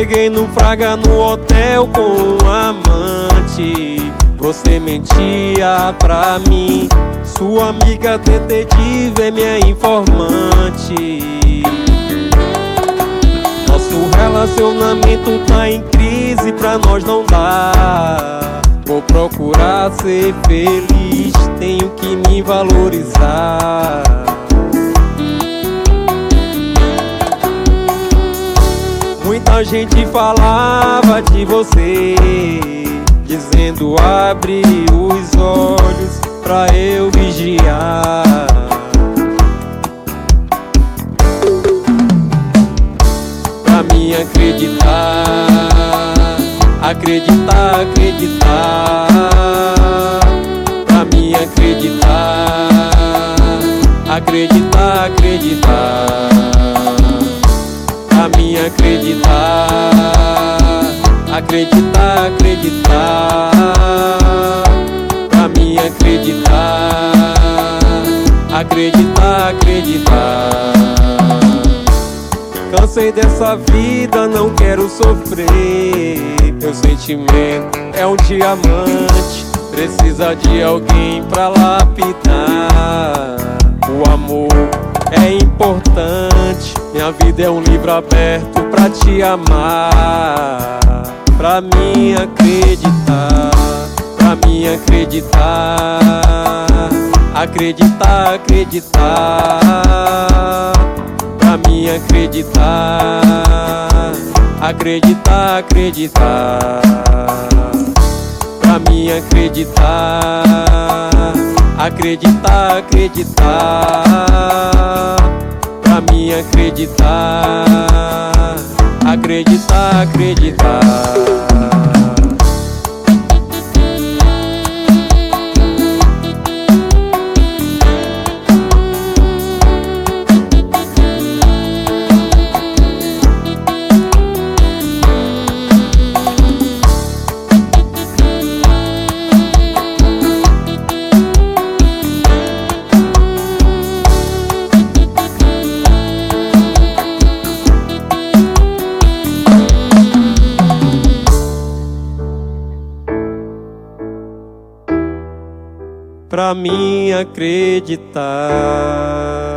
cheguei no Fraga no hotel com um amante. Você mentia pra mim, sua amiga detetive é minha informante. Nosso relacionamento tá em crise, pra nós não dá. Vou procurar ser feliz, tenho que me valorizar. Muita gente falava de você, dizendo abre os olhos pra eu vigiar. Pra mim acreditar, acreditar, acreditar. Pra mim acreditar, acreditar, acreditar. Pra mim acreditar, acreditar, acreditar. Pra mim acreditar, acreditar, acreditar. Cansei dessa vida, não quero sofrer. Meu sentimento é um diamante, precisa de alguém pra lapidar. O amor é importante, minha vida é um livro aberto pra te amar. Pra mim acreditar, pra mim acreditar, acreditar, acreditar. Pra mim acreditar, acreditar, acreditar. Pra mim acreditar, acreditar, acreditar. Pra mim acreditar, acreditar, acreditar. Pra mim acreditar.